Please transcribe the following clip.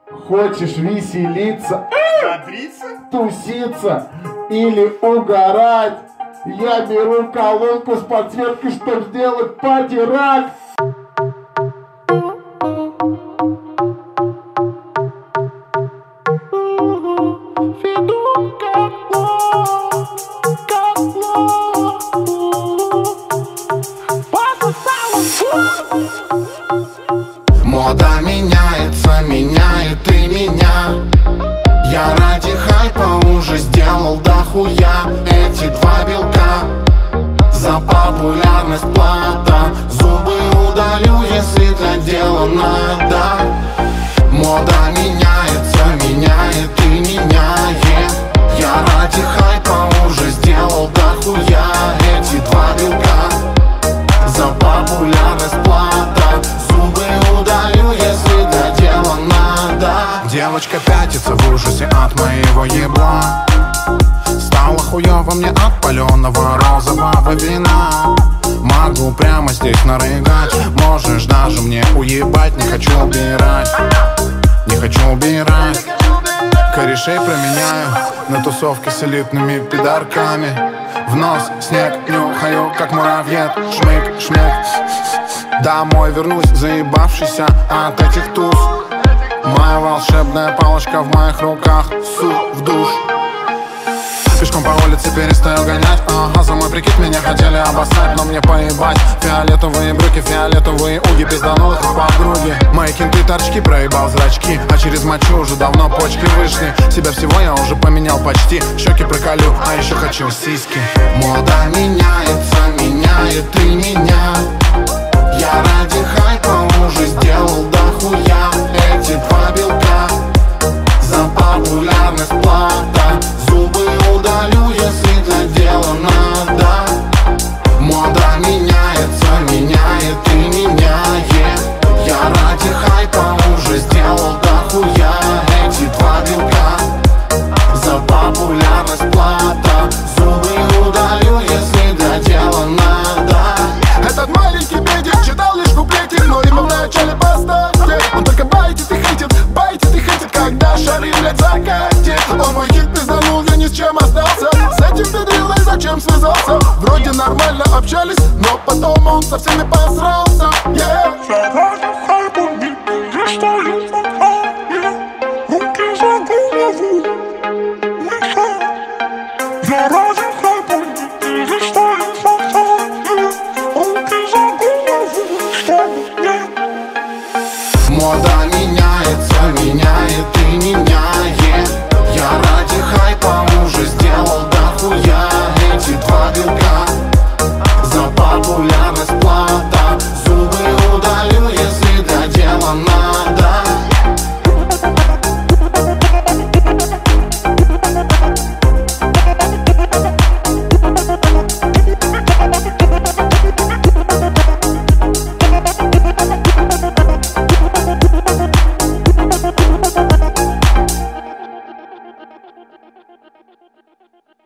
Хочешь веселиться, Бодриться? туситься или угорать? Я беру колонку с подсветкой, чтоб сделать пати-рак. Мода меняется, меняет и меня. Я ради хайпа уже сделал дохуя. Эти два белка за популярность плата. Зубы удалю, если для дела надо. Мода меняется, меняет и меня. Я ради хайпа уже сделал дохуя. Эти два белка за популярность плата. Зубы удалю, если для дела надо. Девочка пятится в ужасе от моего ебла. Стало хуёво мне от палёного розового вина. Могу прямо здесь нарыгать. Можешь даже мне уебать. Не хочу убирать, не хочу убирать. Корешей променяю на тусовке с элитными пидорками. В нос снег нюхаю, как муравьед. Шмык, шмык. Домой вернусь, заебавшийся от этих туз. Моя волшебная палочка в моих руках. Су в душ. Пешком по улице перестаю гонять. Ага, за мой прикид меня хотели обоссать, но мне поебать. Фиолетовые брюки, фиолетовые уги, пизданулых подруги. Мои кенты торчки, проебал зрачки. А через мочу уже давно почки вышли. Себя всего я уже поменял почти. Щеки проколю, а еще хочу сиськи. Мода меняется, меняет и меня. Я ради хайпа уже сделал дохуя. Эти два белка за популярность плата. Зубы удалю, если для дела надо. Мода меняется, меняет и меня. Я ради хайпа уже сделал дохуя. Эти два белка за популярность плата. Зубы удалю, если для дела надо. Этот маленький педик читал лишь куплетик, но ему в начале поставьте. Он только байтит и хитит, когда шары, блядь, закатит. Он мой хит пизданул, я ни с чем остался. С этим педрилой зачем связался? Вроде нормально общались, но потом он со всеми посрался. Я ради хайпа не перестаю пока. Руки за голову, я ради хайпа не перестаю пока. Руки за голову, чтобы я. Мода меняется, меняет